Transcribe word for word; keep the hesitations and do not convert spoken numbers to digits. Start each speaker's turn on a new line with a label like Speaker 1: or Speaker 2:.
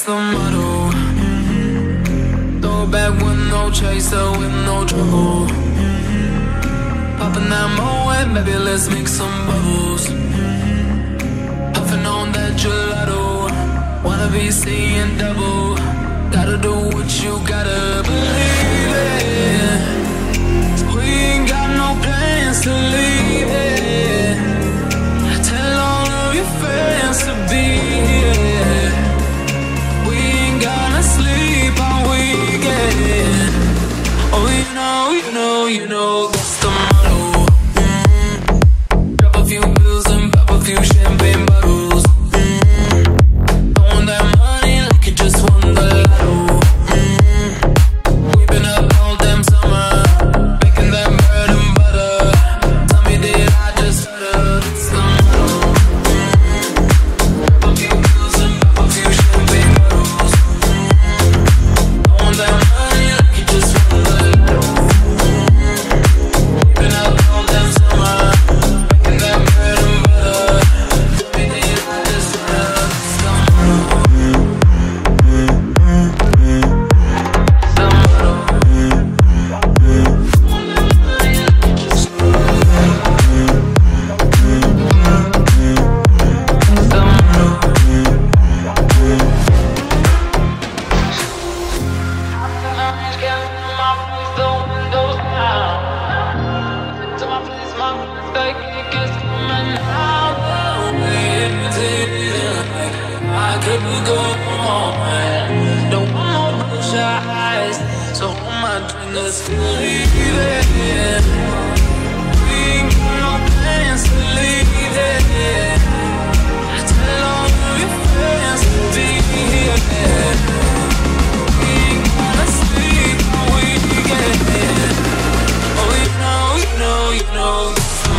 Speaker 1: that's the motto. Throw it back with no chaser, with no trouble. Popping that Moet, maybe let's make some bubbles. Puffing on that gelato, wanna be seeing double. Gotta do what you gotta believe it. We ain't got no plans to leave it. Tell all of your friends to be here. We ain't gonna sleep all weekend. Oh, you know, you know, you know, that's the motto. Mm-hmm. Drop a few bills and pop a few champagne bottles. Mm-hmm. Throwing that money like you just won the lotto. Mm-hmm. We've been up all damn summer, making that bread and butter. Tell me, did I just stutter? That's the motto. Mm-hmm. Drop a few bills and pop a few champagne bottles. Mm-hmm. Throwing that money like you just won the lotto. Mm-hmm. We've been up all damn summer, making that bread and butter. Tell me, did I just stutter? That's the motto. So hold my drink, let's leave it. We ain't got no plans to leave it. Tell all of your friends to be here. We ain't gonna sleep all weekend. Oh, you know, you know, you know.